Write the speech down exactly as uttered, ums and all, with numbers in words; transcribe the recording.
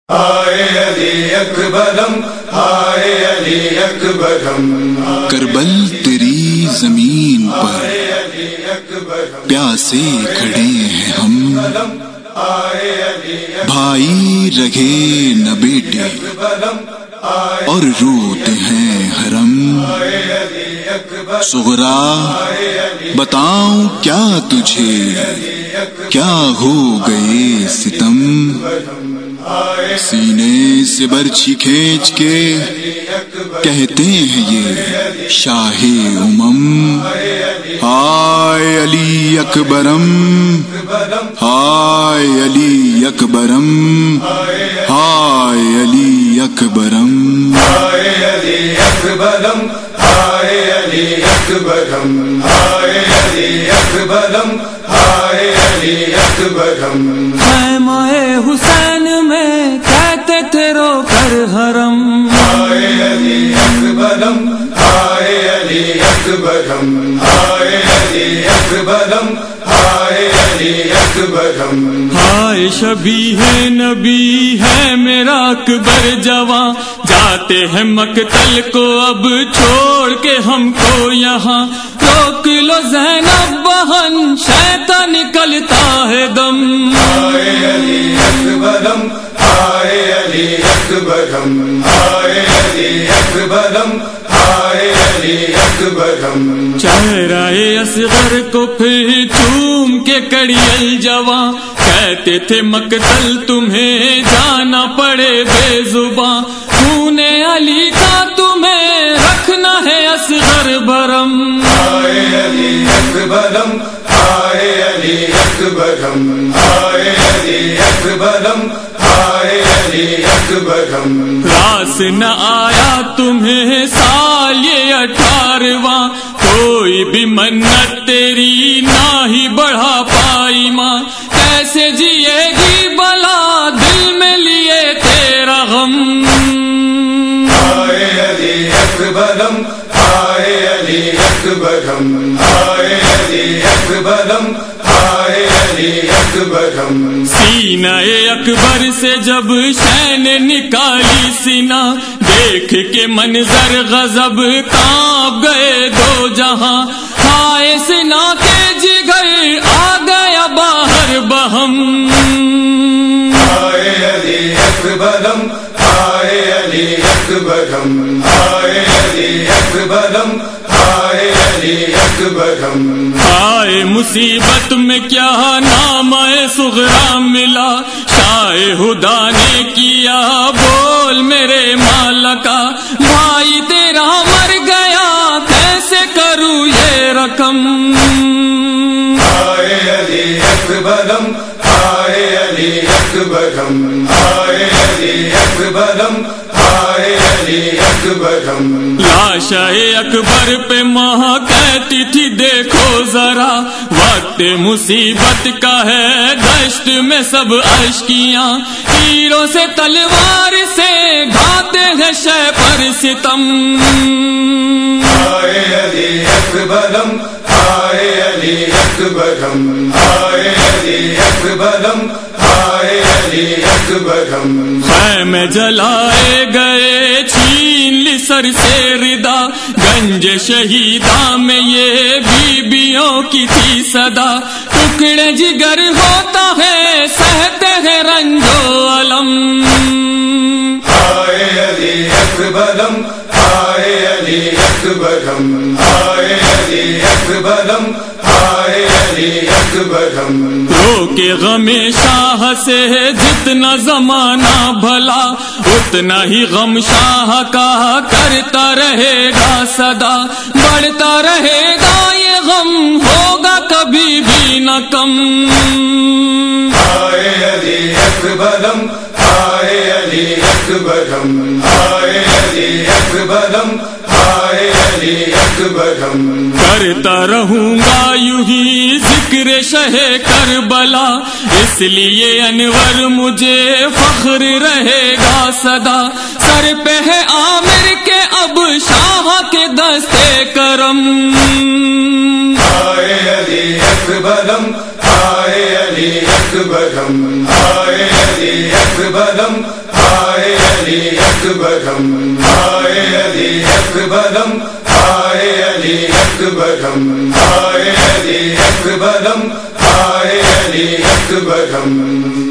آئے علی اکبرم، آئے علی اکبرم، کربل تیری زمین پر پیاسے کھڑے ہیں ہم، بھائی رہے نہ بیٹے اور روتے ہیں حرم۔ سغرا بتاؤں کیا تجھے، کیا ہو گئے ستم، سینے سے برچھی کھینچ کے کہتے ہیں یہ شاہ امم۔ ہائے علی اکبرم، ہائے علی اکبرم، ہائے علی اکبرم، آئے علی اکبرم، آئے علی اکبرم، آئے علی اکبرم، آئے علی اکبرم۔ خیمہ حسین میں کہتے تھے رو کر حرم، آئے علی اکبرم، آئے علی اکبرم، آئے علی اکبرم، آئے علی اکبرم۔ ہائے شبیہ نبی ہے میرا اکبر جواں، جاتے ہیں مقتل کو اب چھوڑ کے ہم کو یہاں، روک لو زینب بہن شیطان نکلتا ہے دم۔ آئے علی اکبرم، آئے علی اکبرم، آئے علی اکبرم، آئے علی اکبرم۔ چہرہ اصغر کو پھر چوم کے کڑی الجواں، کہتے تھے مقتل تمہیں جانا پڑے بے زباں، خون علی کا تمہیں رکھنا ہے اصغر برم۔ آئے علی اکبرم، آئے علی اکبرم، آئے علی اکبرم، آئے علی اکبرم۔ راس نہ آیا تمہیں سال یہ اٹھارواں، کوئی بھی منت تیری نہ ہی بڑھا پائی ماں، کیسے جیے گی بلا دل میں لیے تیرا غم۔ آئے علی اکبرم، آئے علی اکبرم، آئے علی اکبرم، آئے علی اکبرم۔ سینہ اکبر سے جب شین نکالی سینہ، دیکھ کے منظر غضب کانپ گئے دو جہاں، ہائے سینہ کے جگر آ گیا باہر بہم۔ آئے علی اکبرم، آئے علی اکبرم، آئے علی اکبرم، آئے علی اکبرم۔ آئے مصیبت میں کیا نام صغرا ملا، شاہ ہدا نے کیا بول میرے مولا کا، بھائی تیرا مر گیا کیسے کروں یہ رقم۔ آئے علی اکبرم، آئے علی اکبرم، آئے علی اکبرم، آئے علی اکبرم۔ لاش اکبر پہ ماں کہتی تھی دیکھو ذرا، وقت مصیبت کا ہے دشت میں سب اشکیاں، تیروں سے تلوار سے ڈھاتے ہیں شہ پر ستم۔ آئے علی اکبرم، آئے علی اکبرم، آئے علی اکبرم، آئے علی اکبرم۔ خیمے جلائے گئے چھین لی سر سے ردا، گنج شہیداں میں یہ بیبیوں کی تھی صدا، ٹکڑے جگر ہوتا ہے سہتے ہیں رنج و الم۔ آئے علی اکبرم، آئے علی اکبرم، آئے علی اکبرم، آئے علی اکبرم۔ رو کے غم شاہ سے جتنا زمانہ بھلا، اتنا ہی غم شاہ کا کرتا رہے گا صدا، بڑھتا رہے گا یہ غم ہوگا کبھی بھی نہ کم۔ آئے علی اکبرم، آئے علی اکبرم، آئے علی اکبرم، آئے علی اکبرم۔ کرتا رہوں گا یوں ہی ذکر شہ کربلا، اس لیے انور مجھے فخر رہے گا صدا، سر پہ ہے عامر کے اب شاہ کے دستے کرم۔ آئے علی اکبرم، آئے علی اکبرم، آئے علی اکبرم، اکبرم آئے علی اکبرم آئے علی اکبرم آئے علی اکبرم آئے علی اکبرم